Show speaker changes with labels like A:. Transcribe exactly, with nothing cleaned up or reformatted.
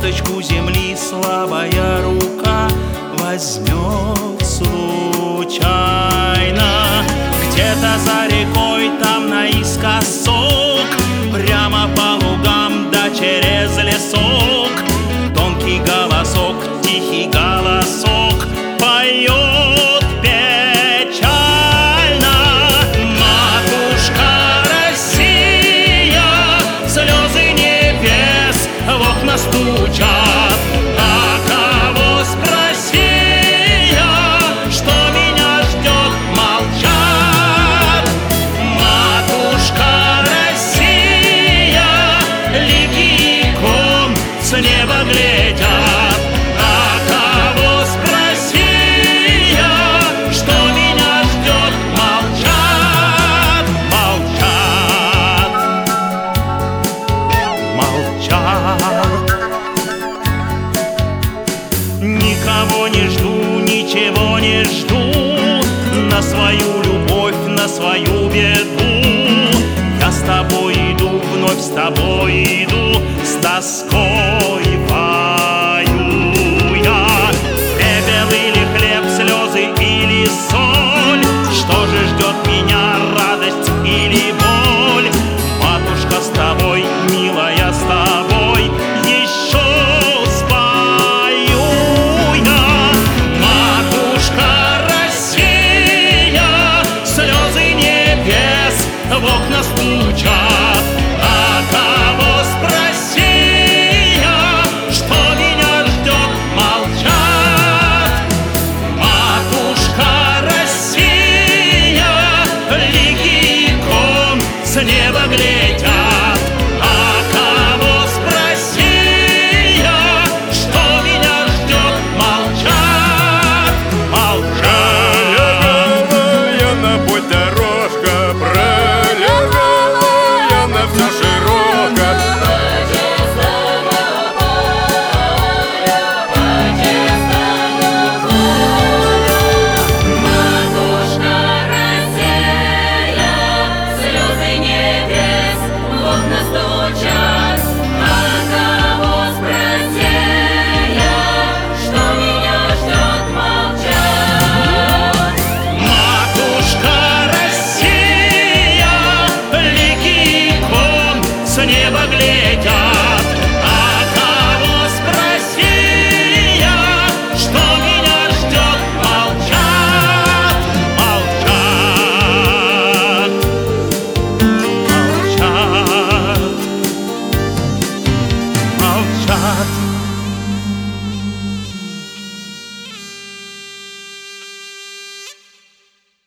A: горсточку земли слабая рука возьмет случайно. Где-то за рекой, там наискосок, прямо по лугам да через лесок, тонкий голосок, тихий голосок поет печально. Матушка Россия, слезы небес в окна стучат. А кого спроси я, что меня ждет, молчат. Матушка Россия, лики икон с неба глядят. А кого спроси я, что меня ждет, молчат, молчат, молчат. Никого не жду, ничего не жду, на свою любовь, на свою беду. Я с тобой иду, вновь с тобой иду, с тоской пою я. Пепел или хлеб, слезы или соль, что же ждет меня, радость или боль? Матушка с тобой, милая, с тобой еще спою я. Матушка Россия, слезы небес в окна стучат. А кого спроси я, что меня ждет, молчат. Матушка Россия, лики икон с неба глядят. А кого спроси я, что меня ждет, молчат, молчат.
B: Пролегала на путь дорожка, пролегала на все широко.
C: Матушка Россия, слезы небес в окна стучат. А кого спроси я, что меня ждет, молчат.
A: Матушка Россия, лики икон с неба глядят. А кого спроси я, что меня ждет, молчат, молчат, молчат, молчат.